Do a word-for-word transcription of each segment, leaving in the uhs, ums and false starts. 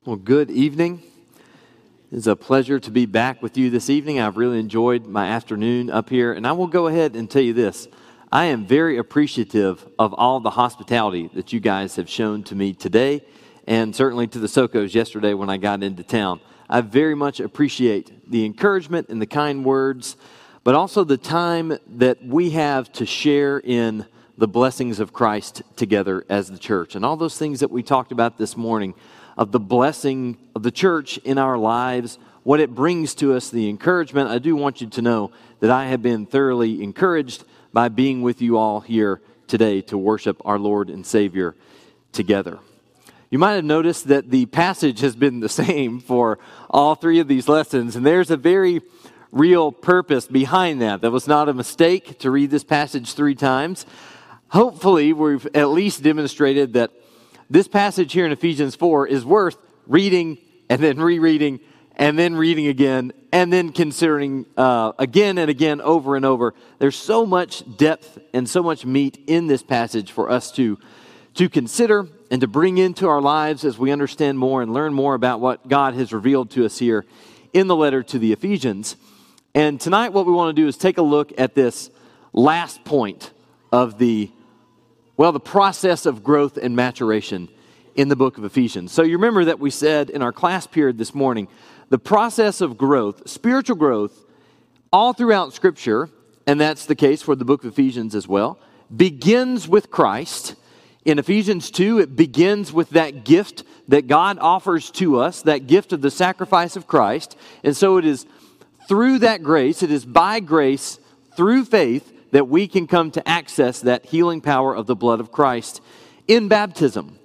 Well, good evening. It's a pleasure to be back with you this evening. I've really enjoyed my afternoon up here, and I will go ahead and tell you this. I am very appreciative of all the hospitality that you guys have shown to me today, and certainly to the Sokos yesterday when I got into town. I very much appreciate the encouragement and the kind words, but also the time that we have to share in the blessings of Christ together as the church, and all those things that we talked about this morning, of the blessing of the church in our lives, what it brings to us, the encouragement. I do want you to know that I have been thoroughly encouraged by being with you all here today to worship our Lord and Savior together. You might have noticed that the passage has been the same for all three of these lessons, and there's a very real purpose behind that. That was not a mistake to read this passage three times. Hopefully, we've at least demonstrated that this passage here in Ephesians four is worth reading and then rereading and then reading again and then considering uh, again and again over and over. There's so much depth and so much meat in this passage for us to, to consider and to bring into our lives as we understand more and learn more about what God has revealed to us here in the letter to the Ephesians. And tonight what we want to do is take a look at this last point of the Well, the process of growth and maturation in the book of Ephesians. So you remember that we said in our class period this morning, the process of growth, spiritual growth, all throughout Scripture, and that's the case for the book of Ephesians as well, begins with Christ. In Ephesians two, it begins with that gift that God offers to us, that gift of the sacrifice of Christ. And so it is through that grace, it is by grace, through faith, that we can come to access that healing power of the blood of Christ in baptism.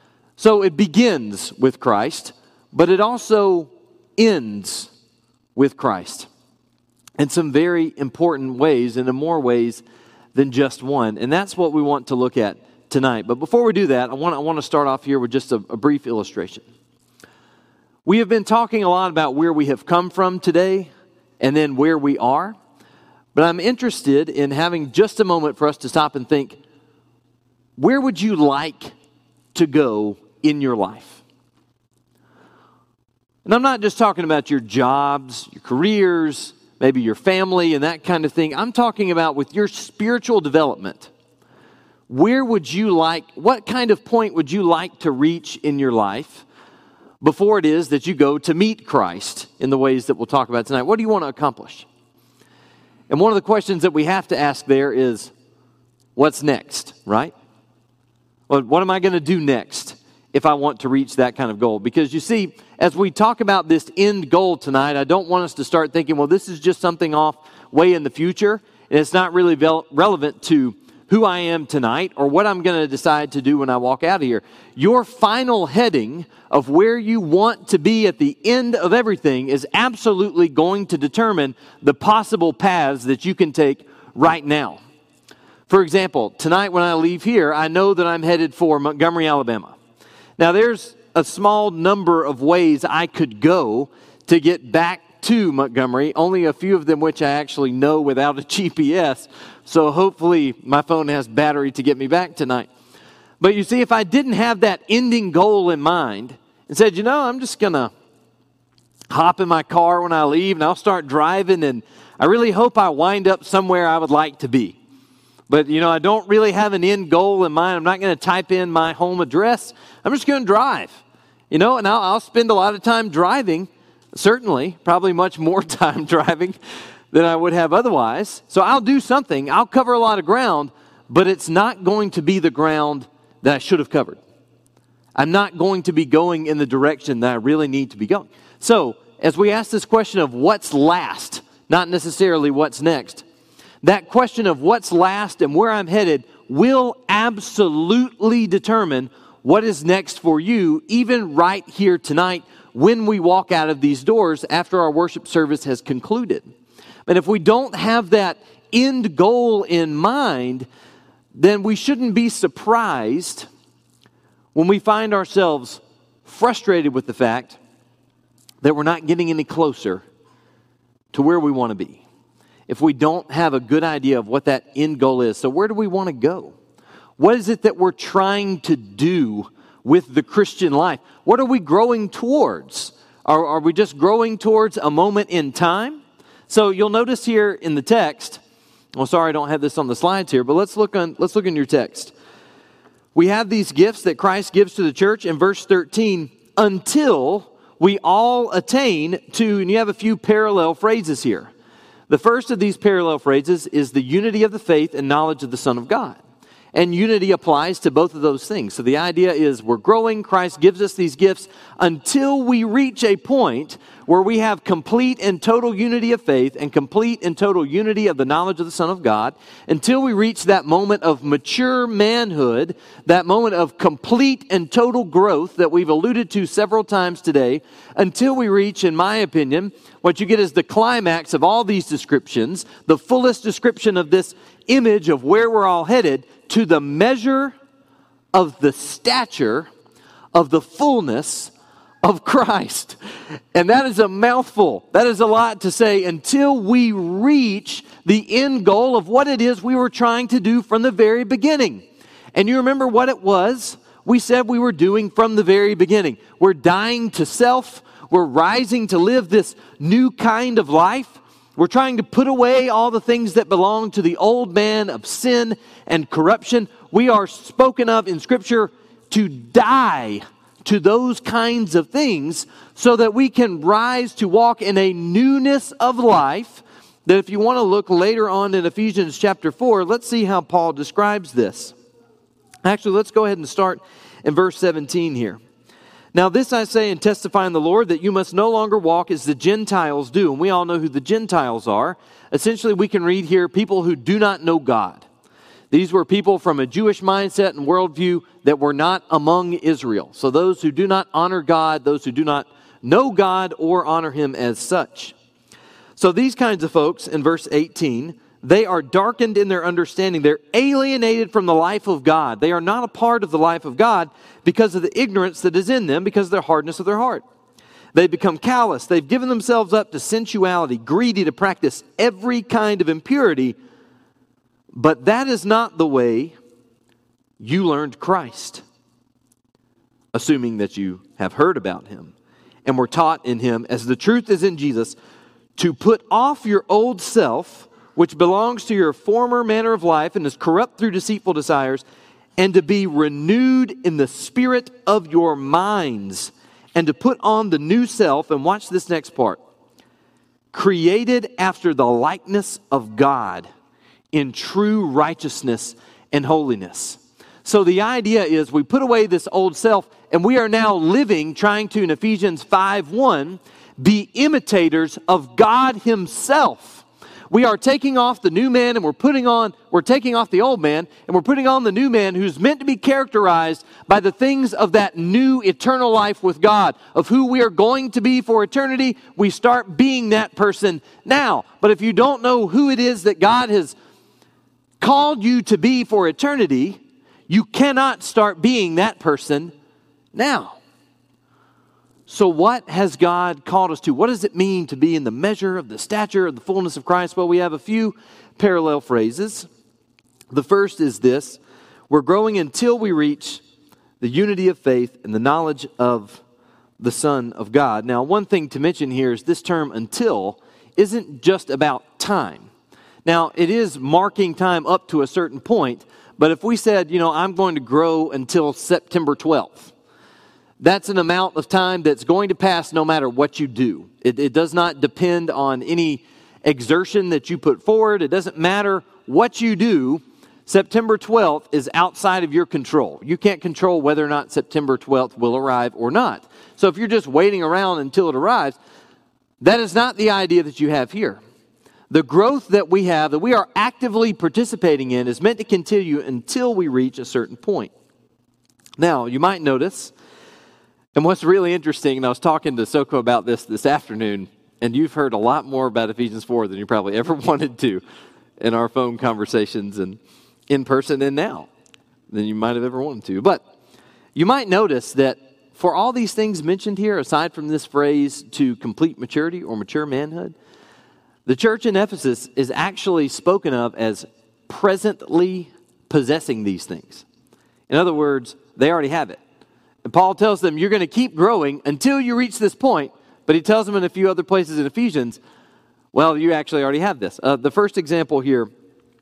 So it begins with Christ, but it also ends with Christ in some very important ways, and in more ways than just one. And that's what we want to look at tonight. But before we do that, I want, I want to start off here with just a, a brief illustration. We have been talking a lot about where we have come from today and then where we are. But I'm interested in having just a moment for us to stop and think, where would you like to go in your life? And I'm not just talking about your jobs, your careers, maybe your family and that kind of thing. I'm talking about with your spiritual development. Where would you like, what kind of point would you like to reach in your life before it is that you go to meet Christ in the ways that we'll talk about tonight? What do you want to accomplish? And one of the questions that we have to ask there is, what's next, right? Well, what am I going to do next if I want to reach that kind of goal? Because you see, as we talk about this end goal tonight, I don't want us to start thinking, well, this is just something off way in the future, and it's not really vel- relevant to who I am tonight or what I'm going to decide to do when I walk out of here. Your final heading of where you want to be at the end of everything is absolutely going to determine the possible paths that you can take right now. For example, tonight when I leave here, I know that I'm headed for Montgomery, Alabama. Now there's a small number of ways I could go to get back to Montgomery, only a few of them which I actually know without a G P S, so hopefully my phone has battery to get me back tonight. But you see, if I didn't have that ending goal in mind and said, you know, I'm just going to hop in my car when I leave and I'll start driving, and I really hope I wind up somewhere I would like to be. But, you know, I don't really have an end goal in mind. I'm not going to type in my home address. I'm just going to drive, you know, and I'll, I'll spend a lot of time driving. Certainly, probably much more time driving than I would have otherwise. So I'll do something. I'll cover a lot of ground, but it's not going to be the ground that I should have covered. I'm not going to be going in the direction that I really need to be going. So as we ask this question of what's last, not necessarily what's next, that question of what's last and where I'm headed will absolutely determine what is next for you, even right here tonight, when we walk out of these doors after our worship service has concluded. And if we don't have that end goal in mind, then we shouldn't be surprised when we find ourselves frustrated with the fact that we're not getting any closer to where we want to be. If we don't have a good idea of what that end goal is. So where do we want to go? What is it that we're trying to do with the Christian life? What are we growing towards? Are, are we just growing towards a moment in time? So you'll notice here in the text, well, sorry I don't have this on the slides here, but let's look on let's look in your text. We have these gifts that Christ gives to the church in verse thirteen, until we all attain to, and you have a few parallel phrases here. The first of these parallel phrases is the unity of the faith and knowledge of the Son of God. And unity applies to both of those things. So the idea is we're growing. Christ gives us these gifts until we reach a point where we have complete and total unity of faith and complete and total unity of the knowledge of the Son of God. Until we reach that moment of mature manhood, that moment of complete and total growth that we've alluded to several times today. Until we reach, in my opinion, what you get is the climax of all these descriptions, the fullest description of this image of where we're all headed, to the measure of the stature of the fullness of Christ. And that is a mouthful. That is a lot to say until we reach the end goal of what it is we were trying to do from the very beginning. And you remember what it was we said we were doing from the very beginning. We're dying to self. We're rising to live this new kind of life. We're trying to put away all the things that belong to the old man of sin and corruption. We are spoken of in Scripture to die to those kinds of things so that we can rise to walk in a newness of life. That if you want to look later on in Ephesians chapter four, let's see how Paul describes this. Actually, let's go ahead and start in verse seventeen here. Now this I say and testify in the Lord, that you must no longer walk as the Gentiles do. And we all know who the Gentiles are. Essentially, we can read here people who do not know God. These were people from a Jewish mindset and worldview that were not among Israel. So those who do not honor God, those who do not know God or honor Him as such. So these kinds of folks, in verse eighteen, they are darkened in their understanding. They're alienated from the life of God. They are not a part of the life of God because of the ignorance that is in them, because of their hardness of their heart. They've become callous. They've given themselves up to sensuality, greedy to practice every kind of impurity. But that is not the way you learned Christ, assuming that you have heard about Him and were taught in Him, as the truth is in Jesus, to put off your old self, which belongs to your former manner of life and is corrupt through deceitful desires, and to be renewed in the spirit of your minds, and to put on the new self, and watch this next part, created after the likeness of God in true righteousness and holiness. So the idea is we put away this old self, and we are now living, trying to, in Ephesians five one, be imitators of God Himself. We are taking off the new man and we're putting on, we're taking off the old man and we're putting on the new man, who's meant to be characterized by the things of that new eternal life with God, of who we are going to be for eternity. We start being that person now. But if you don't know who it is that God has called you to be for eternity, you cannot start being that person now. So what has God called us to? What does it mean to be in the measure of the stature of the fullness of Christ? Well, we have a few parallel phrases. The first is this: we're growing until we reach the unity of faith and the knowledge of the Son of God. Now, one thing to mention here is this term "until" isn't just about time. Now, it is marking time up to a certain point, but if we said, you know, I'm going to grow until September twelfth, that's an amount of time that's going to pass no matter what you do. It, it does not depend on any exertion that you put forward. It doesn't matter what you do. September twelfth is outside of your control. You can't control whether or not September twelfth will arrive or not. So if you're just waiting around until it arrives, that is not the idea that you have here. The growth that we have, that we are actively participating in, is meant to continue until we reach a certain point. Now, you might notice, and what's really interesting, and I was talking to Soko about this this afternoon, and you've heard a lot more about Ephesians four than you probably ever wanted to in our phone conversations and in person and now than you might have ever wanted to. But you might notice that for all these things mentioned here, aside from this phrase to complete maturity or mature manhood, the church in Ephesus is actually spoken of as presently possessing these things. In other words, they already have it. And Paul tells them, you're going to keep growing until you reach this point. But he tells them in a few other places in Ephesians, well, you actually already have this. Uh, the first example here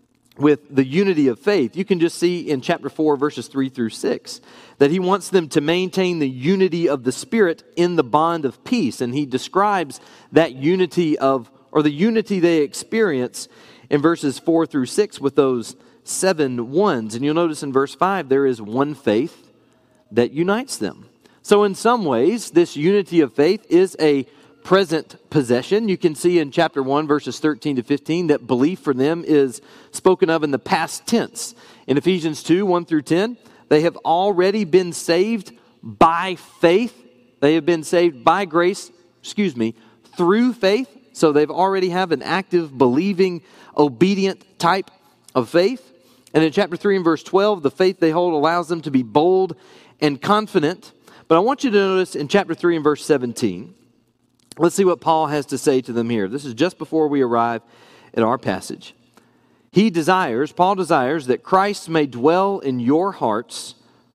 with the unity of faith, you can just see in chapter four, verses three through six, that he wants them to maintain the unity of the Spirit in the bond of peace. And he describes that unity of, or the unity they experience in verses four through six with those seven ones. And you'll notice in verse five, there is one faith that unites them. So in some ways, this unity of faith is a present possession. You can see in chapter one, verses thirteen to fifteen, that belief for them is spoken of in the past tense. In Ephesians two, one through ten, they have already been saved by faith. They have been saved by grace, excuse me, through faith. So they've already have an active, believing, obedient type of faith. And in chapter three and verse twelve, the faith they hold allows them to be bold and confident. But I want you to notice in chapter three and verse seventeen, let's see what Paul has to say to them here. This is just before we arrive at our passage. He desires, Paul desires, that Christ may dwell in your hearts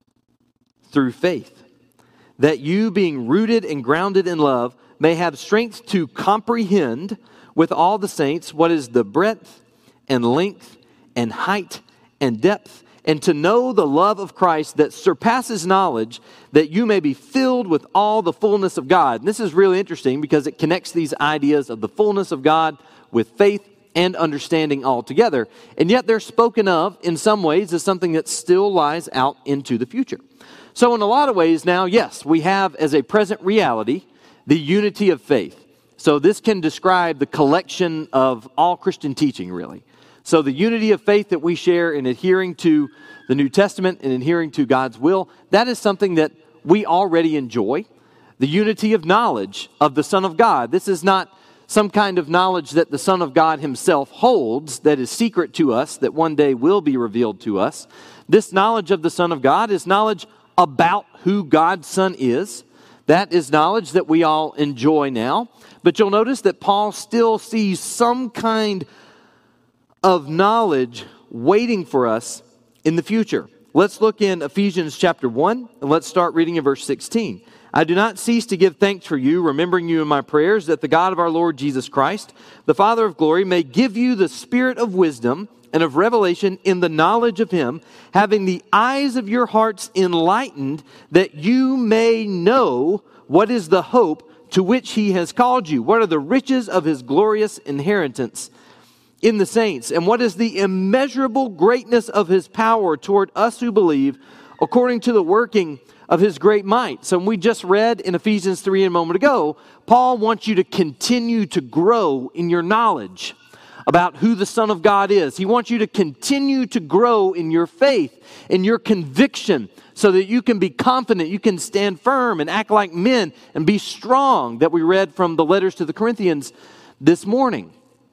through faith, that you, being rooted and grounded in love, may have strength to comprehend with all the saints what is the breadth and length and height and depth, and to know the love of Christ that surpasses knowledge, that you may be filled with all the fullness of God. And this is really interesting because it connects these ideas of the fullness of God with faith and understanding all together. And yet they're spoken of in some ways as something that still lies out into the future. So in a lot of ways now, yes, we have as a present reality the unity of faith. So this can describe the collection of all Christian teaching, really. So the unity of faith that we share in adhering to the New Testament and adhering to God's will, that is something that we already enjoy. The unity of knowledge of the Son of God. This is not some kind of knowledge that the Son of God himself holds that is secret to us, that one day will be revealed to us. This knowledge of the Son of God is knowledge about who God's Son is. That is knowledge that we all enjoy now. But you'll notice that Paul still sees some kind of knowledge waiting for us in the future. Let's look in Ephesians chapter one, and let's start reading in verse sixteen. I do not cease to give thanks for you, remembering you in my prayers, that the God of our Lord Jesus Christ, the Father of glory, may give you the spirit of wisdom and of revelation in the knowledge of him, having the eyes of your hearts enlightened, that you may know what is the hope to which he has called you, what are the riches of his glorious inheritance in the saints, and what is the immeasurable greatness of his power toward us who believe, according to the working of his great might. So we just read in Ephesians three a moment ago, Paul wants you to continue to grow in your knowledge about who the Son of God is. He wants you to continue to grow in your faith, in your conviction, so that you can be confident, you can stand firm and act like men and be strong, that we read from the letters to the Corinthians this morning.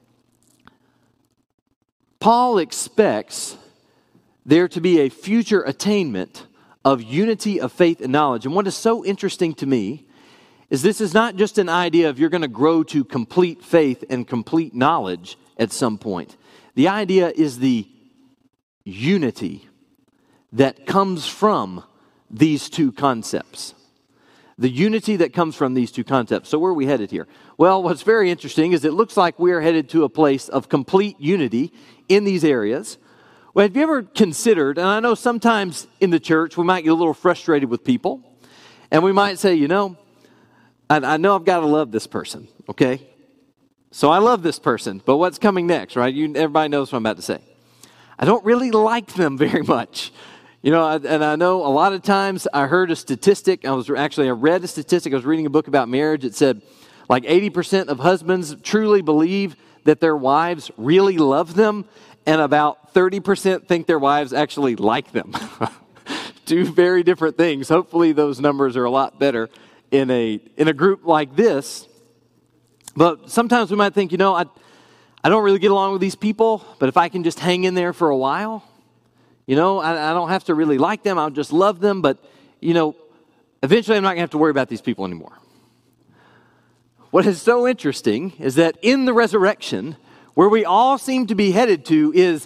Paul expects there to be a future attainment of unity of faith and knowledge. And what is so interesting to me is this is not just an idea of you're going to grow to complete faith and complete knowledge at some point. The idea is the unity that comes from these two concepts. The unity that comes from these two concepts. So where are we headed here? Well, what's very interesting is it looks like we're headed to a place of complete unity in these areas. Well, have you ever considered, and I know sometimes in the church we might get a little frustrated with people, and we might say, you know, I, I know I've got to love this person, okay? So I love this person, but what's coming next, right? You, everybody knows what I'm about to say. I don't really like them very much. You know, and I know a lot of times I heard a statistic, I was actually, I read a statistic, I was reading a book about marriage, it said like eighty percent of husbands truly believe that their wives really love them, and about thirty percent think their wives actually like them. Two very different things. Hopefully those numbers are a lot better in a in a group like this. But sometimes we might think, you know, I, I don't really get along with these people, but if I can just hang in there for a while, you know, I, I don't have to really like them, I'll just love them, but, you know, eventually I'm not going to have to worry about these people anymore. What is so interesting is that in the resurrection, where we all seem to be headed to is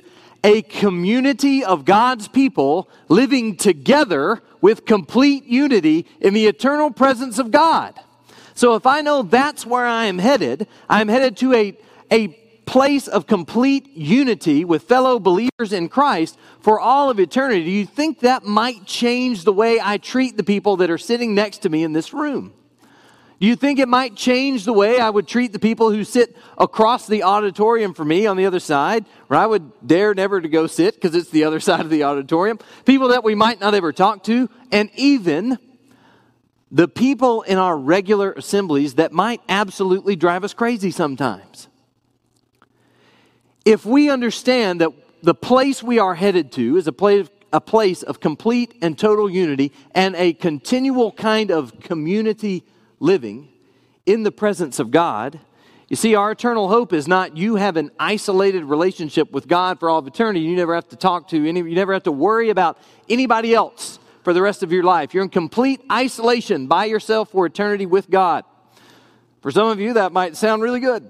a community of God's people living together with complete unity in the eternal presence of God. So if I know that's where I am headed, I'm headed to a, a place of complete unity with fellow believers in Christ for all of eternity. Do you think that might change the way I treat the people that are sitting next to me in this room? Do you think it might change the way I would treat the people who sit across the auditorium from me on the other side, where I would dare never to go sit because it's the other side of the auditorium? People that we might not ever talk to, and even the people in our regular assemblies that might absolutely drive us crazy sometimes. If we understand that the place we are headed to is a place, a place of complete and total unity and a continual kind of community living in the presence of God, you see, our eternal hope is not you have an isolated relationship with God for all of eternity. You never have to talk to any, you never have to worry about anybody else for the rest of your life. You're in complete isolation by yourself for eternity with God. For some of you, that might sound really good.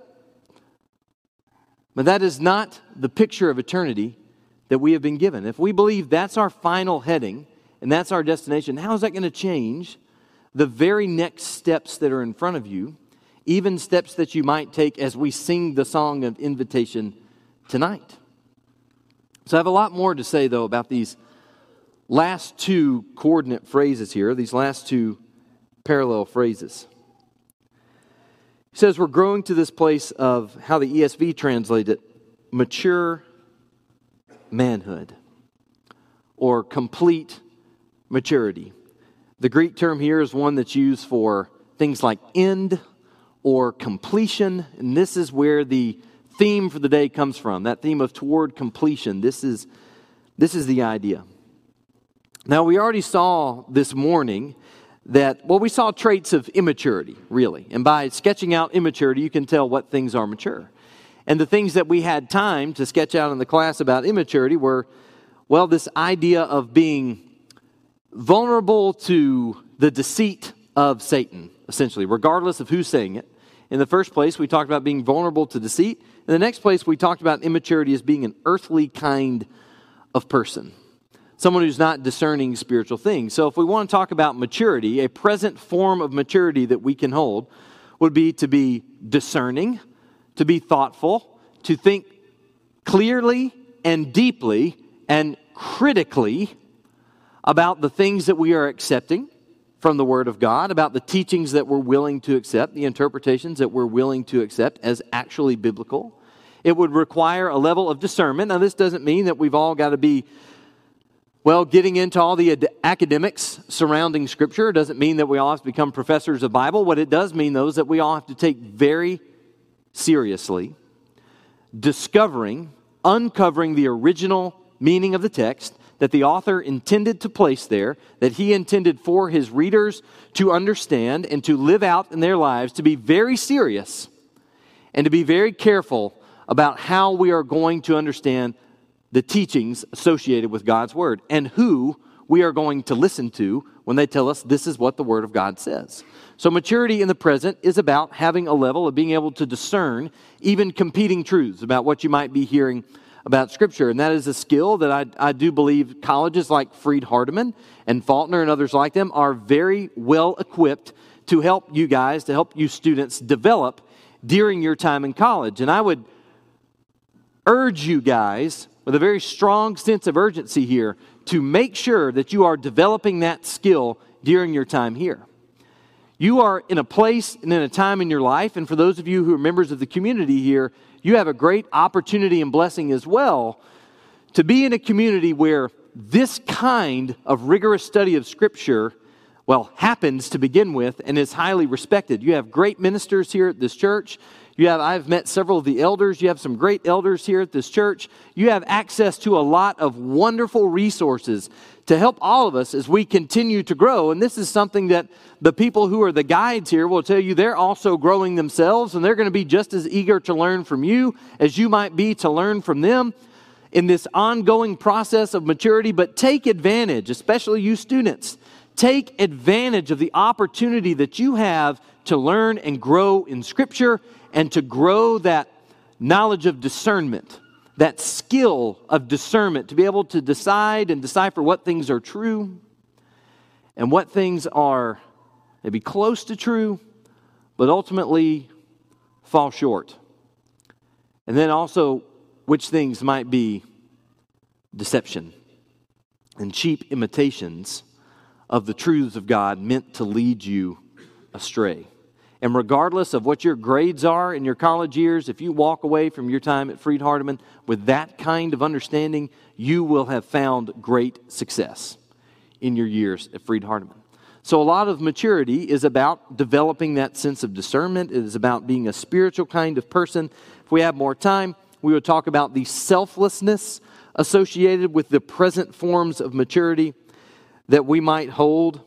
But that is not the picture of eternity that we have been given. If we believe that's our final heading and that's our destination, how is that going to change the very next steps that are in front of you, even steps that you might take as we sing the song of invitation tonight? So I have a lot more to say, though, about these last two coordinate phrases here, these last two parallel phrases. He says we're growing to this place of how the E S V translates it, mature manhood, or complete maturity. The Greek term here is one that's used for things like end or completion, and this is where the theme for the day comes from, that theme of toward completion. This is, this is the idea. Now, we already saw this morning that, well, we saw traits of immaturity, really. And by sketching out immaturity, you can tell what things are mature. And the things that we had time to sketch out in the class about immaturity were, well, this idea of being vulnerable to the deceit of Satan, essentially, regardless of who's saying it. In the first place, we talked about being vulnerable to deceit. In the next place, we talked about immaturity as being an earthly kind of person, someone who's not discerning spiritual things. So if we want to talk about maturity, a present form of maturity that we can hold would be to be discerning, to be thoughtful, to think clearly and deeply and critically about the things that we are accepting from the Word of God, about the teachings that we're willing to accept, the interpretations that we're willing to accept as actually biblical. It would require a level of discernment. Now, this doesn't mean that we've all got to be, well, getting into all the ad- academics surrounding Scripture. It doesn't mean that we all have to become professors of Bible. What it does mean, though, is that we all have to take very seriously discovering, uncovering the original meaning of the text that the author intended to place there, that he intended for his readers to understand and to live out in their lives, to be very serious and to be very careful about how we are going to understand the teachings associated with God's Word and who we are going to listen to when they tell us this is what the Word of God says. So maturity in the present is about having a level of being able to discern even competing truths about what you might be hearing about Scripture. And that is a skill that I, I do believe colleges like Freed-Hardeman and Faulkner and others like them are very well equipped to help you guys, to help you students develop during your time in college. And I would urge you guys with a very strong sense of urgency here to make sure that you are developing that skill during your time here. You are in a place and in a time in your life, and for those of you who are members of the community here, you have a great opportunity and blessing as well to be in a community where this kind of rigorous study of Scripture, well, happens to begin with and is highly respected. You have great ministers here at this church. You have, I've met several of the elders. You have some great elders here at this church. You have access to a lot of wonderful resources to help all of us as we continue to grow. And this is something that the people who are the guides here will tell you they're also growing themselves, and they're going to be just as eager to learn from you as you might be to learn from them in this ongoing process of maturity. But take advantage, especially you students, take advantage of the opportunity that you have to learn and grow in Scripture and to grow that knowledge of discernment that skill of discernment to be able to decide and decipher what things are true and what things are maybe close to true, but ultimately fall short. And then also which things might be deception and cheap imitations of the truths of God meant to lead you astray. And regardless of what your grades are in your college years, if you walk away from your time at Freed-Hardeman with that kind of understanding, you will have found great success in your years at Freed-Hardeman. So a lot of maturity is about developing that sense of discernment. It is about being a spiritual kind of person. If we have more time, we will talk about the selflessness associated with the present forms of maturity that we might hold.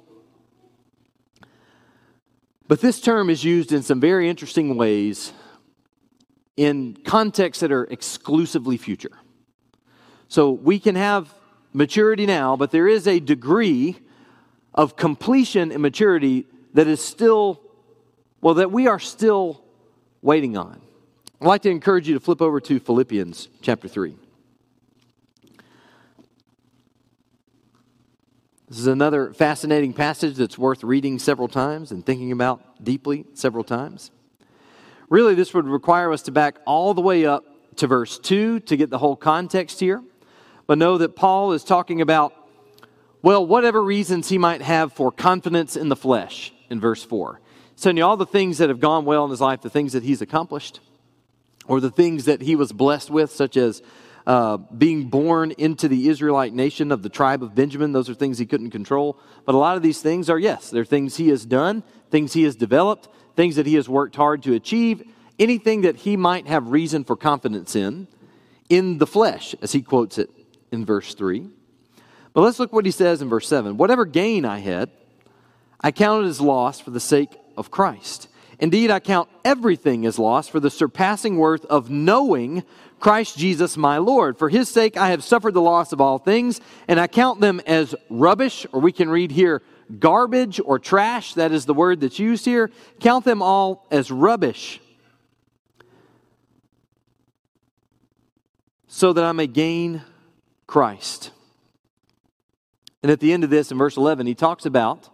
But this term is used in some very interesting ways in contexts that are exclusively future. So we can have maturity now, but there is a degree of completion and maturity that is still, well, that we are still waiting on. I'd like to encourage you to flip over to Philippians chapter three. This is another fascinating passage that's worth reading several times and thinking about deeply several times. Really, this would require us to back all the way up to verse two to get the whole context here. But know that Paul is talking about, well, whatever reasons he might have for confidence in the flesh in verse four. He's telling you all the things that have gone well in his life, the things that he's accomplished, or the things that he was blessed with, such as Uh, being born into the Israelite nation of the tribe of Benjamin. Those are things he couldn't control. But a lot of these things are, yes, they're things he has done, things he has developed, things that he has worked hard to achieve, anything that he might have reason for confidence in, in the flesh, as he quotes it in verse three. But let's look what he says in verse seven. Whatever gain I had, I counted as loss for the sake of Christ. Indeed, I count everything as loss for the surpassing worth of knowing Christ Jesus my Lord. For his sake I have suffered the loss of all things, and I count them as rubbish, or we can read here garbage or trash. That is the word that's used here. Count them all as rubbish, so that I may gain Christ. And at the end of this, in verse eleven, he talks about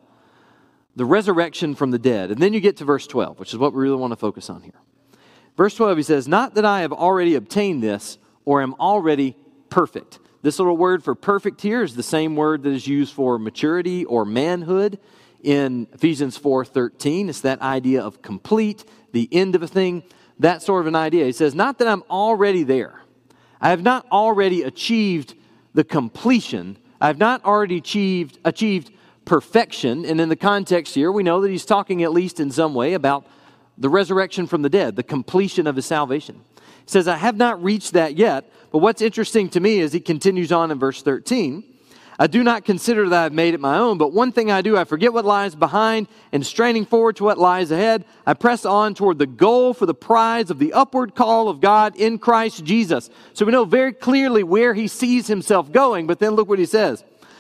the resurrection from the dead. And then you get to verse twelve, which is what we really want to focus on here. Verse twelve, he says, not that I have already obtained this or am already perfect. This little word for perfect here is the same word that is used for maturity or manhood in Ephesians four thirteen. It's that idea of complete, the end of a thing, that sort of an idea. He says, not that I'm already there. I have not already achieved the completion. I have not already achieved, achieved perfection. And in the context here, we know that he's talking at least in some way about the resurrection from the dead, the completion of his salvation. He says, I have not reached that yet, but what's interesting to me is he continues on in verse thirteen. I do not consider that I've made it my own, but one thing I do, I forget what lies behind, and straining forward to what lies ahead, I press on toward the goal for the prize of the upward call of God in Christ Jesus. So we know very clearly where he sees himself going, but then look what he says.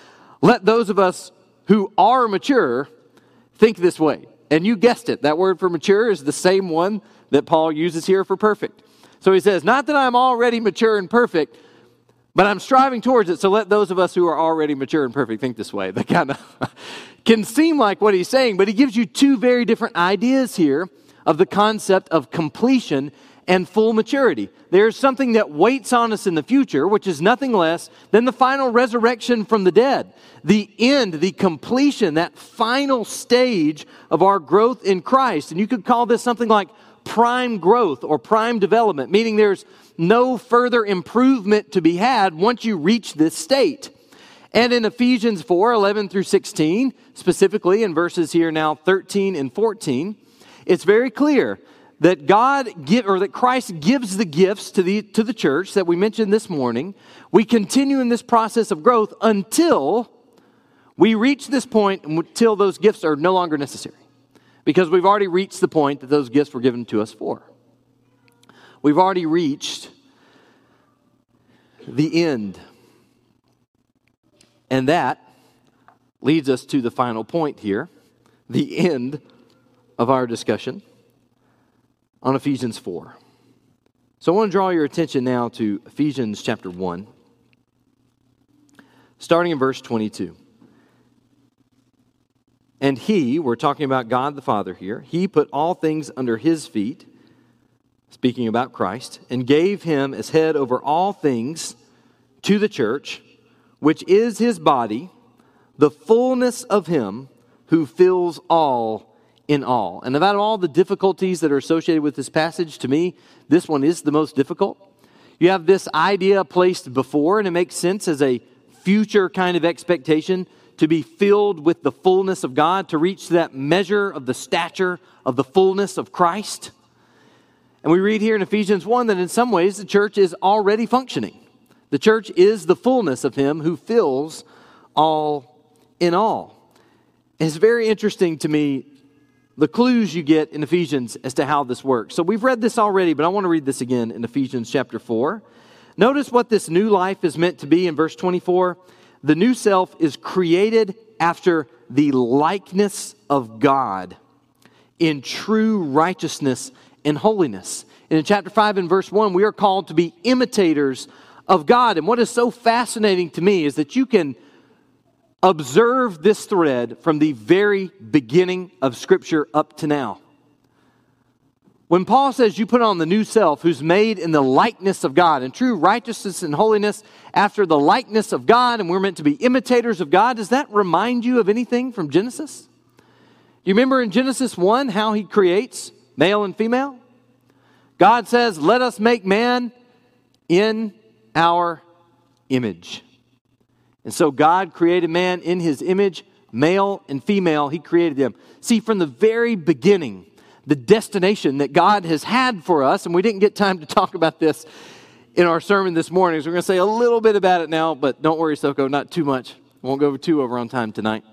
Let those of us who are mature think this way. And you guessed it, that word for mature is the same one that Paul uses here for perfect. So he says, not that I'm already mature and perfect, but I'm striving towards it. So let those of us who are already mature and perfect think this way. That kind of can seem like what he's saying, but he gives you two very different ideas here of the concept of completion and full maturity. There's something that waits on us in the future, which is nothing less than the final resurrection from the dead. The end, the completion, that final stage of our growth in Christ. And you could call this something like prime growth or prime development, meaning there's no further improvement to be had once you reach this state. And in Ephesians four, eleven through sixteen, specifically in verses here now thirteen and fourteen, it's very clear that God give, or that Christ gives the gifts to the to the church that we mentioned this morning. We continue in this process of growth until we reach this point, until those gifts are no longer necessary, because we've already reached the point that those gifts were given to us for. We've already reached the end, and that leads us to the final point here, the end of our discussion on Ephesians four. So I want to draw your attention now to Ephesians chapter one, starting in verse twenty-two. And he, we're talking about God the Father here, he put all things under his feet, speaking about Christ, and gave him as head over all things to the church, which is his body, the fullness of him who fills all in all. And about all the difficulties that are associated with this passage, to me, this one is the most difficult. You have this idea placed before, and it makes sense as a future kind of expectation to be filled with the fullness of God, to reach that measure of the stature of the fullness of Christ. And we read here in Ephesians one that in some ways the church is already functioning. The church is the fullness of him who fills all in all. It's very interesting to me, the clues you get in Ephesians as to how this works. So we've read this already, but I want to read this again in Ephesians chapter four. Notice what this new life is meant to be in verse twenty-four. The new self is created after the likeness of God in true righteousness and holiness. And in chapter five and verse one, we are called to be imitators of God. And what is so fascinating to me is that you can observe this thread from the very beginning of Scripture up to now. When Paul says you put on the new self who's made in the likeness of God, in true righteousness and holiness after the likeness of God, and we're meant to be imitators of God, does that remind you of anything from Genesis? You remember in Genesis one how he creates male and female? God says, let us make man in our image. And so God created man in his image, male and female, he created them. See, from the very beginning, the destination that God has had for us, and we didn't get time to talk about this in our sermon this morning, so we're going to say a little bit about it now, but don't worry, Soko, not too much. Won't go over too over on time tonight.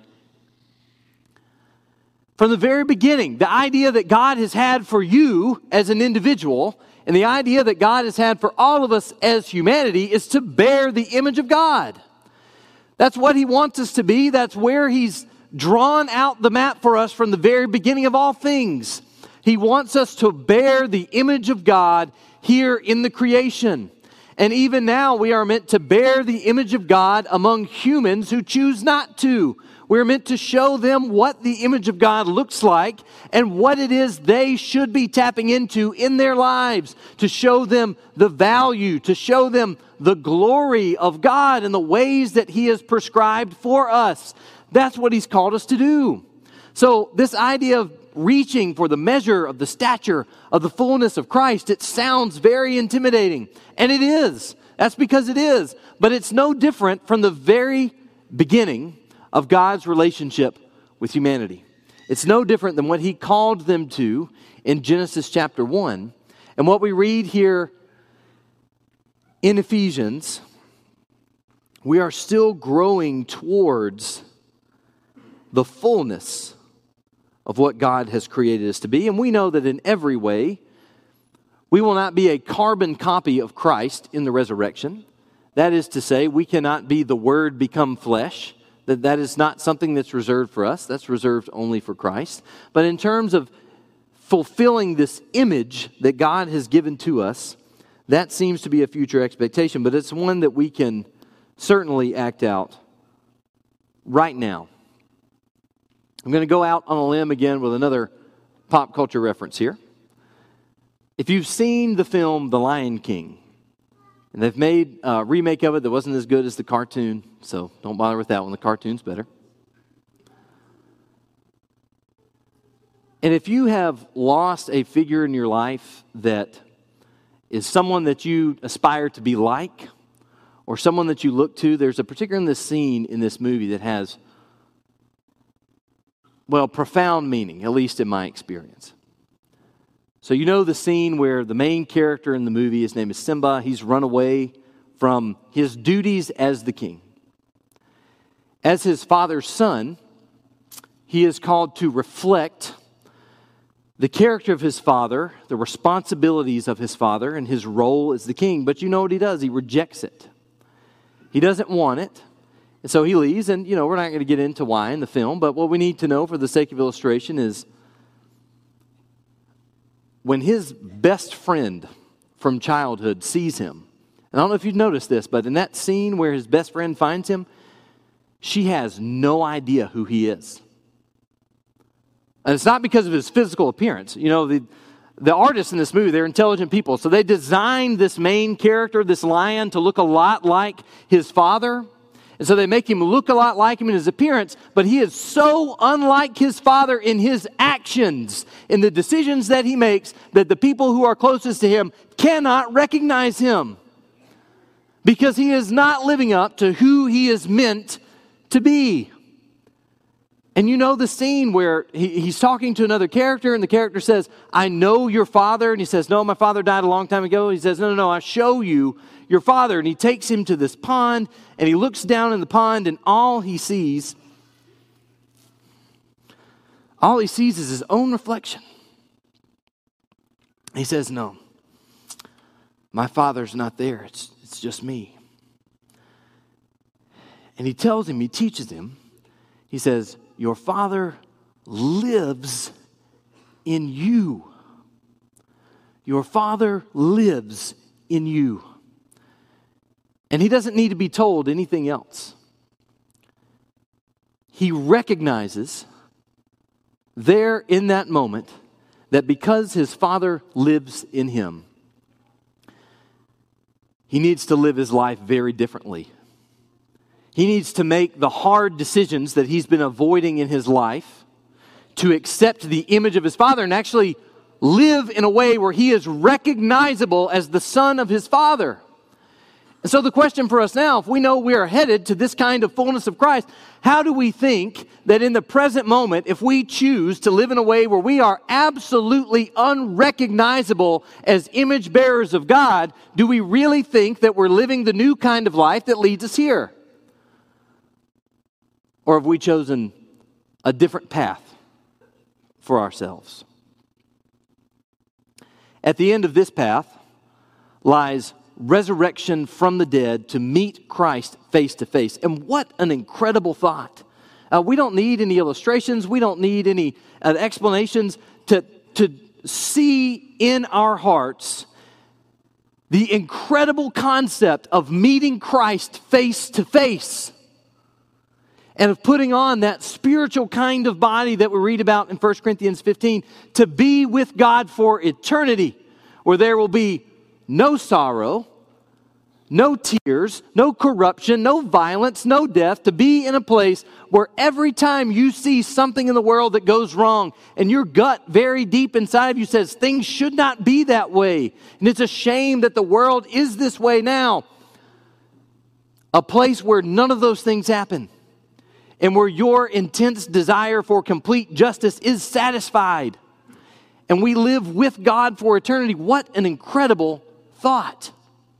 From the very beginning, the idea that God has had for you as an individual, and the idea that God has had for all of us as humanity, is to bear the image of God. That's what he wants us to be. That's where he's drawn out the map for us from the very beginning of all things. He wants us to bear the image of God here in the creation. And even now we are meant to bear the image of God among humans who choose not to. We're meant to show them what the image of God looks like and what it is they should be tapping into in their lives, to show them the value, to show them the glory of God and the ways that he has prescribed for us. That's what he's called us to do. So this idea of reaching for the measure of the stature of the fullness of Christ, it sounds very intimidating. And it is. That's because it is. But it's no different from the very beginning of God's relationship with humanity. It's no different than what he called them to in Genesis chapter one. And what we read here in Ephesians, we are still growing towards the fullness of what God has created us to be. And we know that in every way, we will not be a carbon copy of Christ in the resurrection. That is to say, we cannot be the Word become flesh. That that is not something that's reserved for us. That's reserved only for Christ. But in terms of fulfilling this image that God has given to us, that seems to be a future expectation. But it's one that we can certainly act out right now. I'm going to go out on a limb again with another pop culture reference here. If you've seen the film The Lion King, and they've made a remake of it that wasn't as good as the cartoon, so don't bother with that one. The cartoon's better. And if you have lost a figure in your life that is someone that you aspire to be like, or someone that you look to, there's a particular in this scene in this movie that has, well, profound meaning, at least in my experience. So you know the scene where the main character in the movie, his name is Simba, he's run away from his duties as the king. As his father's son, he is called to reflect the character of his father, the responsibilities of his father, and his role as the king. But you know what he does? He rejects it. He doesn't want it. And so he leaves, and you know, we're not going to get into why in the film, but what we need to know for the sake of illustration is when his best friend from childhood sees him. And I don't know if you've noticed this, but in that scene where his best friend finds him, she has no idea who he is. And it's not because of his physical appearance. You know, the, the artists in this movie, they're intelligent people. So they designed this main character, this lion, to look a lot like his father. And so they make him look a lot like him in his appearance, but he is so unlike his father in his actions, in the decisions that he makes, that the people who are closest to him cannot recognize him. Because he is not living up to who he is meant to be. And you know the scene where he, he's talking to another character, and the character says, I know your father. And he says, no, my father died a long time ago. He says, no, no, no, I show you your father. And he takes him to this pond, and he looks down in the pond, and all he sees, all he sees is his own reflection. He says, no, my father's not there. It's, it's just me. And he tells him, he teaches him, he says, your father lives in you. Your father lives in you. And he doesn't need to be told anything else. He recognizes there in that moment that because his father lives in him, he needs to live his life very differently. He needs to make the hard decisions that he's been avoiding in his life to accept the image of his father and actually live in a way where he is recognizable as the son of his father. And so the question for us now, if we know we are headed to this kind of fullness of Christ, how do we think that in the present moment, if we choose to live in a way where we are absolutely unrecognizable as image bearers of God, do we really think that we're living the new kind of life that leads us here? Or have we chosen a different path for ourselves? At the end of this path lies resurrection from the dead to meet Christ face to face. And what an incredible thought. Uh, we don't need any illustrations. We don't need any uh, explanations to, to see in our hearts the incredible concept of meeting Christ face to face. And of putting on that spiritual kind of body that we read about in First Corinthians fifteen, to be with God for eternity, where there will be no sorrow, no tears, no corruption, no violence, no death, to be in a place where every time you see something in the world that goes wrong, and your gut very deep inside of you says things should not be that way, and it's a shame that the world is this way now, a place where none of those things happen. And where your intense desire for complete justice is satisfied. And we live with God for eternity. What an incredible thought.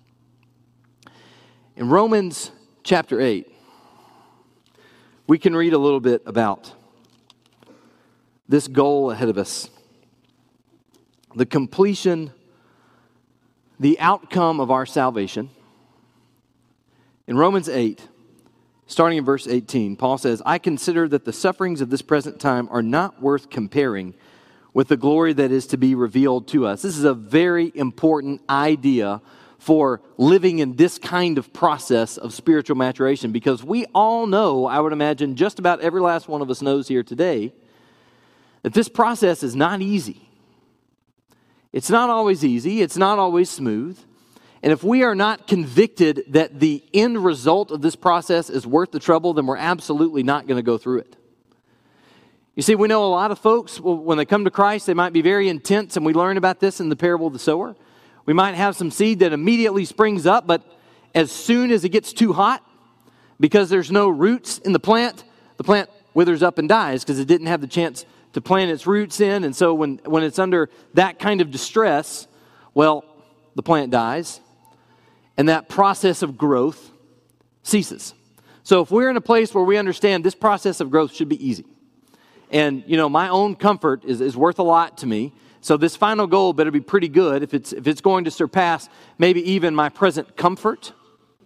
In Romans chapter eight, we can read a little bit about this goal ahead of us. The completion, the outcome of our salvation. In Romans eight, starting in verse eighteen, Paul says, I consider that the sufferings of this present time are not worth comparing with the glory that is to be revealed to us. This is a very important idea for living in this kind of process of spiritual maturation, because we all know, I would imagine just about every last one of us knows here today, that this process is not easy. It's not always easy. It's not always smooth. And if we are not convicted that the end result of this process is worth the trouble, then we're absolutely not going to go through it. You see, we know a lot of folks, when they come to Christ, they might be very intense, and we learn about this in the parable of the sower. We might have some seed that immediately springs up, but as soon as it gets too hot, because there's no roots in the plant, the plant withers up and dies because it didn't have the chance to plant its roots in. And so when, when it's under that kind of distress, well, the plant dies. And that process of growth ceases. So if we're in a place where we understand this process of growth should be easy, and you know my own comfort is, is worth a lot to me, so this final goal better be pretty good if it's if it's going to surpass maybe even my present comfort,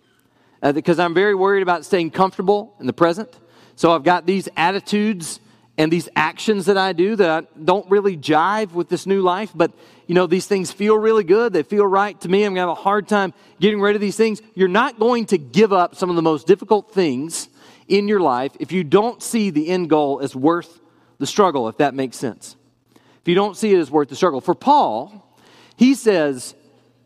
uh, because I'm very worried about staying comfortable in the present. So I've got these attitudes and these actions that I do that I don't really jive with this new life, but you know, these things feel really good. They feel right to me. I'm going to have a hard time getting rid of these things. You're not going to give up some of the most difficult things in your life if you don't see the end goal as worth the struggle, if that makes sense. If you don't see it as worth the struggle. For Paul, he says,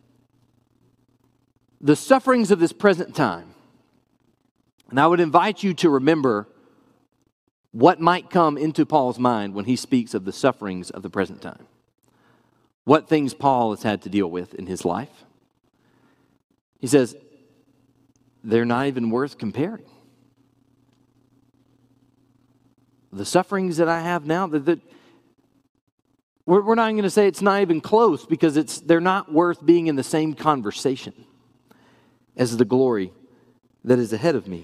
the sufferings of this present time, and I would invite you to remember what might come into Paul's mind when he speaks of the sufferings of the present time. What things Paul has had to deal with in his life. He says, they're not even worth comparing. The sufferings that I have now, that, that we're, we're not going to say it's not even close, because it's they're not worth being in the same conversation as the glory that is ahead of me.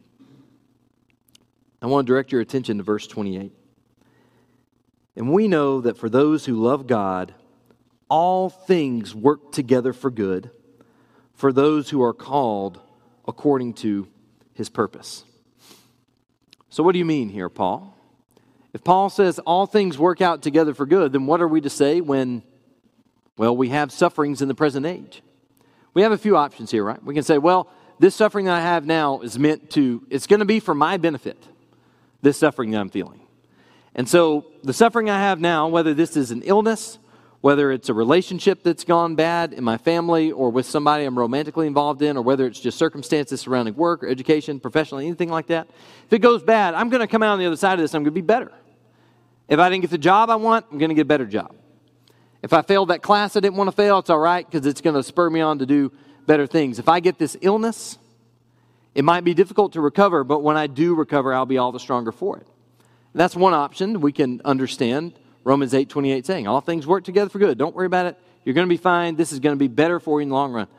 I want to direct your attention to verse twenty-eight. And we know that for those who love God, all things work together for good, for those who are called according to His purpose. So what do you mean here, Paul? If Paul says all things work out together for good, then what are we to say when, well, we have sufferings in the present age? We have a few options here, right? We can say, well, this suffering that I have now is meant to, it's going to be for my benefit, this suffering that I'm feeling. And so the suffering I have now, whether this is an illness, whether it's a relationship that's gone bad in my family or with somebody I'm romantically involved in, or whether it's just circumstances surrounding work or education, professionally, anything like that. If it goes bad, I'm going to come out on the other side of this, I'm going to be better. If I didn't get the job I want, I'm going to get a better job. If I failed that class I didn't want to fail, it's all right, because it's going to spur me on to do better things. If I get this illness, it might be difficult to recover, but when I do recover, I'll be all the stronger for it. And that's one option we can understand. Romans eight twenty-eight saying, all things work together for good. Don't worry about it. You're going to be fine. This is going to be better for you in the long run.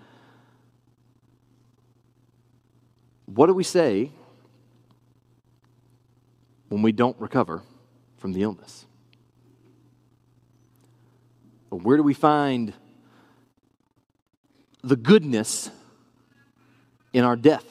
What do we say when we don't recover from the illness? Or where do we find the goodness in our death?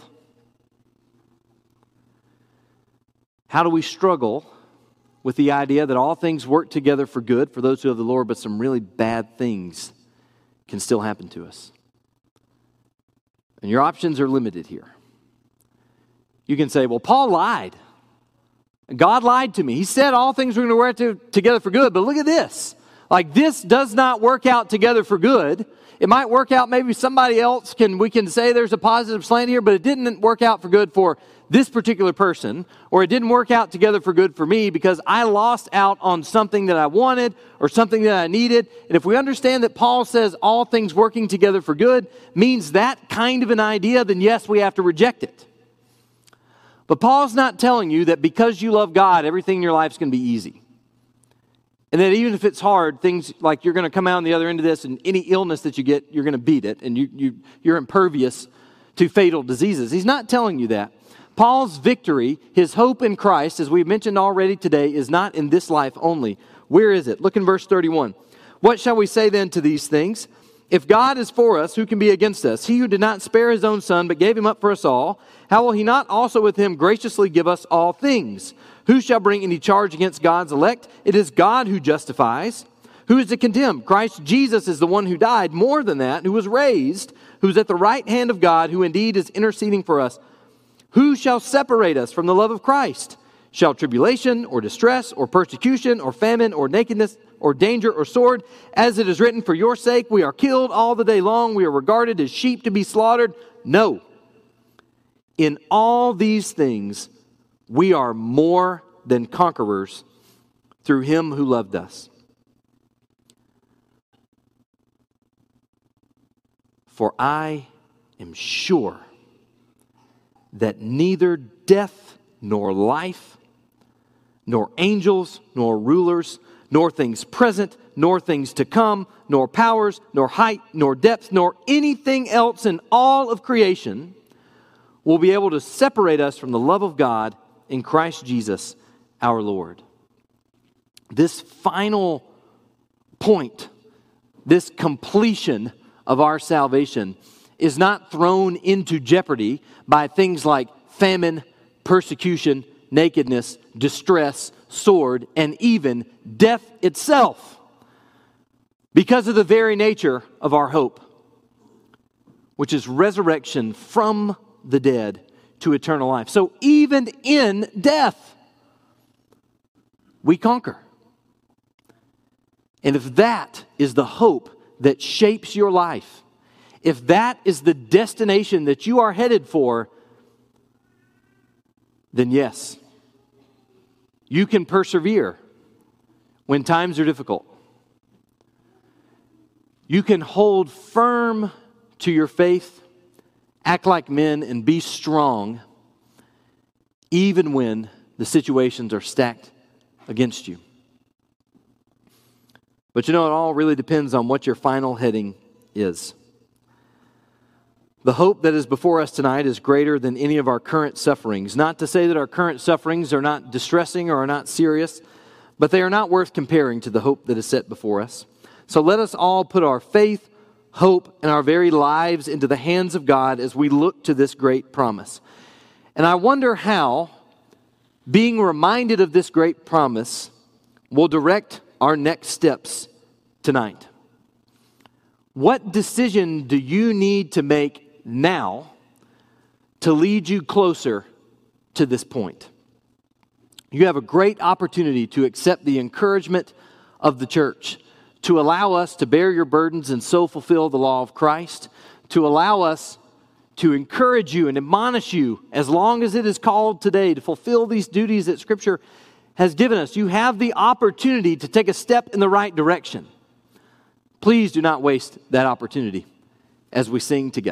How do we struggle with the idea that all things work together for good for those who have the Lord, but some really bad things can still happen to us? And your options are limited here. You can say, well, Paul lied. God lied to me. He said all things were going to work to, together for good, but look at this. Like, this does not work out together for good. It might work out, maybe somebody else can, we can say there's a positive slant here, but it didn't work out for good for this particular person, or it didn't work out together for good for me because I lost out on something that I wanted or something that I needed. And if we understand that Paul says all things working together for good means that kind of an idea, then yes, we have to reject it. But Paul's not telling you that because you love God, everything in your life is going to be easy. And that even if it's hard, things like you're going to come out on the other end of this, and any illness that you get, you're going to beat it, and you, you, you're impervious to fatal diseases. He's not telling you that. Paul's victory, his hope in Christ, as we've mentioned already today, is not in this life only. Where is it? Look in verse thirty-one. What shall we say then to these things? If God is for us, who can be against us? He who did not spare his own son, but gave him up for us all, how will he not also with him graciously give us all things? Who shall bring any charge against God's elect? It is God who justifies. Who is to condemn? Christ Jesus is the one who died, more than that, who was raised, who is at the right hand of God, who indeed is interceding for us. Who shall separate us from the love of Christ? Shall tribulation, or distress, or persecution, or famine, or nakedness, or danger, or sword? As it is written, for your sake we are killed all the day long. We are regarded as sheep to be slaughtered. No. In all these things, we are more than conquerors through him who loved us. For I am sure that neither death nor life, nor angels, nor rulers, nor things present, nor things to come, nor powers, nor height, nor depth, nor anything else in all of creation will be able to separate us from the love of God in Christ Jesus our Lord. This final point, this completion of our salvation, is not thrown into jeopardy by things like famine, persecution, nakedness, distress, sword, and even death itself, because of the very nature of our hope, which is resurrection from the dead to eternal life. So even in death, we conquer. And if that is the hope that shapes your life, if that is the destination that you are headed for, then yes, you can persevere when times are difficult. You can hold firm to your faith, act like men, and be strong even when the situations are stacked against you. But you know, it all really depends on what your final heading is. The hope that is before us tonight is greater than any of our current sufferings. Not to say that our current sufferings are not distressing or are not serious, but they are not worth comparing to the hope that is set before us. So let us all put our faith, hope, and our very lives into the hands of God as we look to this great promise. And I wonder how being reminded of this great promise will direct our next steps tonight. What decision do you need to make now to lead you closer to this point? You have a great opportunity to accept the encouragement of the church, to allow us to bear your burdens and so fulfill the law of Christ, to allow us to encourage you and admonish you as long as it is called today to fulfill these duties that Scripture has given us. You have the opportunity to take a step in the right direction. Please do not waste that opportunity as we sing together.